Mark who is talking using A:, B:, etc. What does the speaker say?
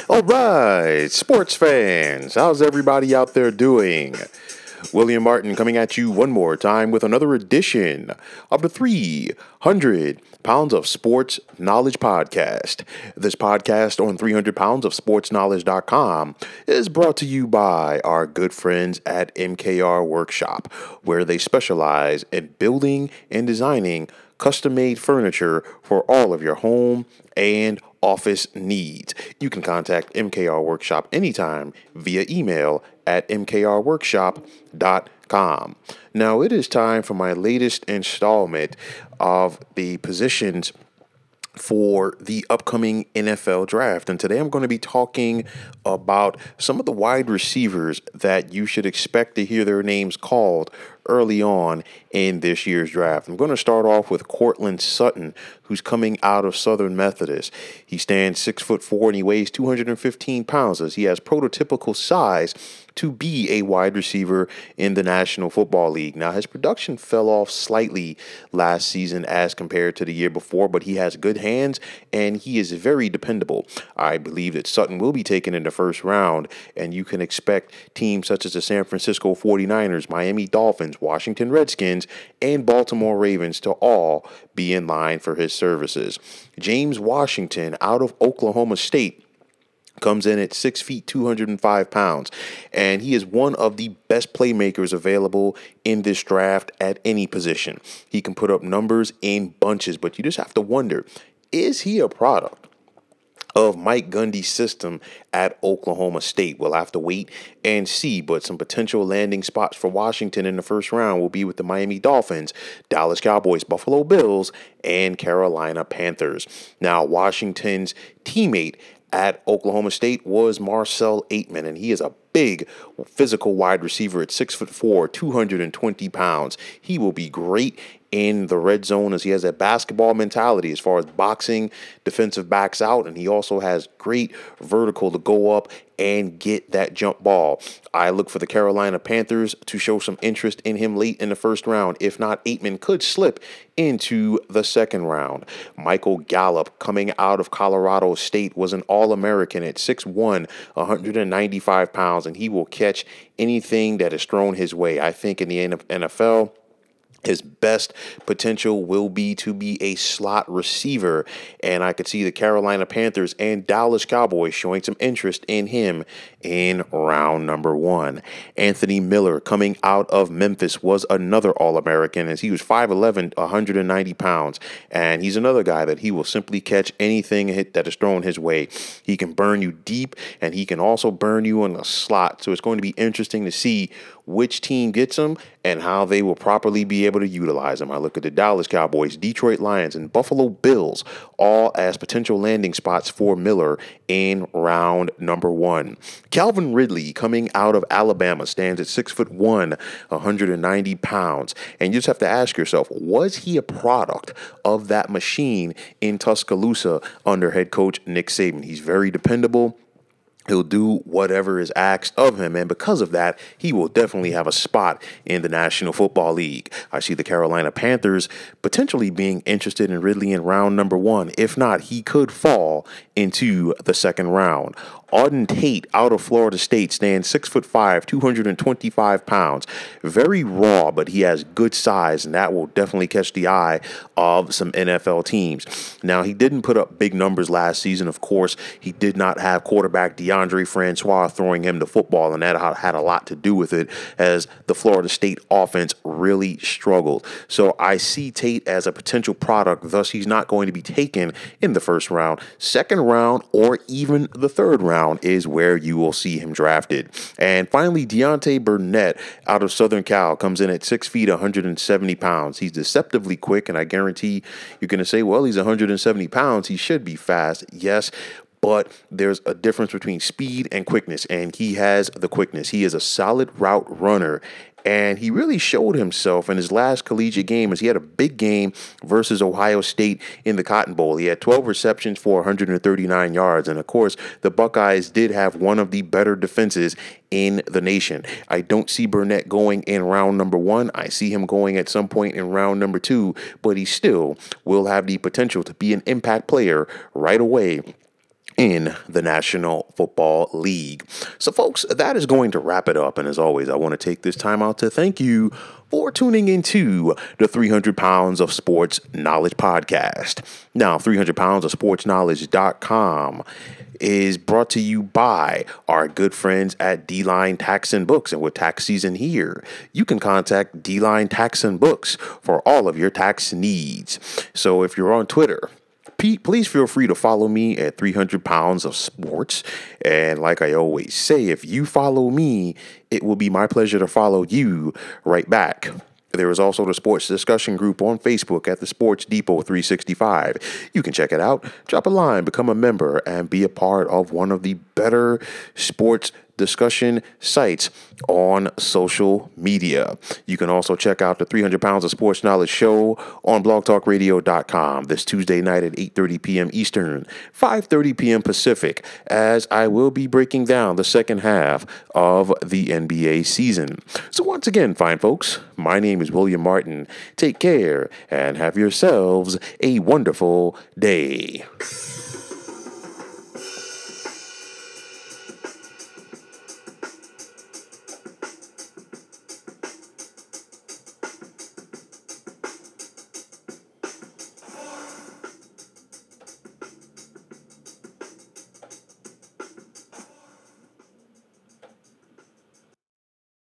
A: All right, sports fans, how's everybody out there doing? William Martin coming at you one more time with another edition of the 300 Pounds of Sports Knowledge Podcast. This podcast on 300 pounds of sportsknowledge.com is brought to you by our good friends at MKR Workshop, where they specialize in building and designing custom-made furniture for all of your home and office needs. You can contact MKR Workshop anytime via email at mkrworkshop.com. Now it is time for my latest installment of the positions for the upcoming NFL draft. And today I'm going to be talking about some of the wide receivers that you should expect to hear their names called early on in this year's draft. I'm going to start off with Courtland Sutton, who's coming out of Southern Methodist. He stands 6'4" and he weighs 215 pounds, as he has prototypical size to be a wide receiver in the National Football League. Now, his production fell off slightly last season as compared to the year before, but he has good hands and he is very dependable. I believe that Sutton will be taken in the first round, and you can expect teams such as the San Francisco 49ers, Miami Dolphins, Washington Redskins, and Baltimore Ravens to all be in line for his services. James Washington out of Oklahoma State comes in at 6 feet, 205 pounds, and he is one of the best playmakers available in this draft at any position. He can put up numbers in bunches, but you just have to wonder, is he a product of Mike Gundy's system at Oklahoma State? We'll have to wait and see, but some potential landing spots for Washington in the first round will be with the Miami Dolphins, Dallas Cowboys, Buffalo Bills, and Carolina Panthers. Now, Washington's teammate at Oklahoma State was Marcell Ateman, and he is a big physical wide receiver at 6'4", 220 pounds. He will be great in the red zone, as he has that basketball mentality as far as boxing defensive backs out, and he also has great vertical to go up and get that jump ball. I look for the Carolina Panthers to show some interest in him late in the first round. If not, Ateman could slip into the second round. Michael Gallup, coming out of Colorado State, was an All-American at 6'1", 195 pounds, and he will catch anything that is thrown his way. I think in the NFL, his best potential will be to be a slot receiver, and I could see the Carolina Panthers and Dallas Cowboys showing some interest in him in round number 1. Anthony Miller, coming out of Memphis, was another All-American, as he was 5'11", 190 pounds, and he's another guy that he will simply catch anything that is thrown his way. He can burn you deep, and he can also burn you in the slot, so it's going to be interesting to see which team gets him and how they will properly be able to utilize him. I look at the Dallas Cowboys, Detroit Lions, and Buffalo Bills all as potential landing spots for Miller in round number 1. Calvin Ridley, coming out of Alabama, stands at 6'1", 190 pounds. And you just have to ask yourself, was he a product of that machine in Tuscaloosa under head coach Nick Saban? He's very dependable. He'll do whatever is asked of him, and because of that, he will definitely have a spot in the National Football League. I see the Carolina Panthers potentially being interested in Ridley in round number 1. If not, he could fall into the second round. Auden Tate out of Florida State stands 6'5", 225 pounds. Very raw, but he has good size, and that will definitely catch the eye of some NFL teams. Now, he didn't put up big numbers last season. Of course, he did not have quarterback DeAndre Francois throwing him the football, and that had a lot to do with it, as the Florida State offense really struggled. So I see Tate as a potential product, thus he's not going to be taken in the first round. Second round, or even the third round is where you will see him drafted. And finally, Deontay Burnett out of Southern Cal comes in at 6 feet, 170 pounds. He's deceptively quick, and I guarantee you're going to say, well, he's 170 pounds. He should be fast. Yes, but there's a difference between speed and quickness, and he has the quickness. He is a solid route runner, and he really showed himself in his last collegiate game, as he had a big game versus Ohio State in the Cotton Bowl. He had 12 receptions for 139 yards, and of course, the Buckeyes did have one of the better defenses in the nation. I don't see Burnett going in round number 1. I see him going at some point in round number 2, but he still will have the potential to be an impact player right away in the National Football League. So, folks, that is going to wrap it up. And as always, I want to take this time out to thank you for tuning into the 300 Pounds of Sports Knowledge podcast. Now, 300 Pounds of Sports Knowledge.com is brought to you by our good friends at D-Line Tax and Books. And with tax season here, you can contact D-Line Tax and Books for all of your tax needs. So if you're on Twitter, please feel free to follow me at 300 Pounds of Sports. And like I always say, if you follow me, it will be my pleasure to follow you right back. There is also the sports discussion group on Facebook at the Sports Depot 365. You can check it out, drop a line, become a member, and be a part of one of the better sports discussion sites on social media. You can also check out the 300 Pounds of Sports Knowledge show on blogtalkradio.com this Tuesday night at 8:30 p.m. Eastern, 5:30 p.m. Pacific, as I will be breaking down the second half of the NBA season. So once again, fine folks, my name is William Martin. Take care and have yourselves a wonderful day.